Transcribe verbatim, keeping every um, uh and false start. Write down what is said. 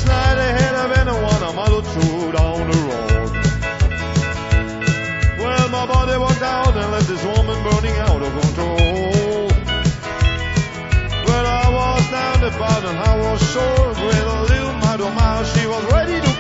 night ahead of anyone, a multitude on the road. Well, my body walked out and left this woman burning out of control. Well, I was down the bottom, I was sore with a little mile to mile. She was ready to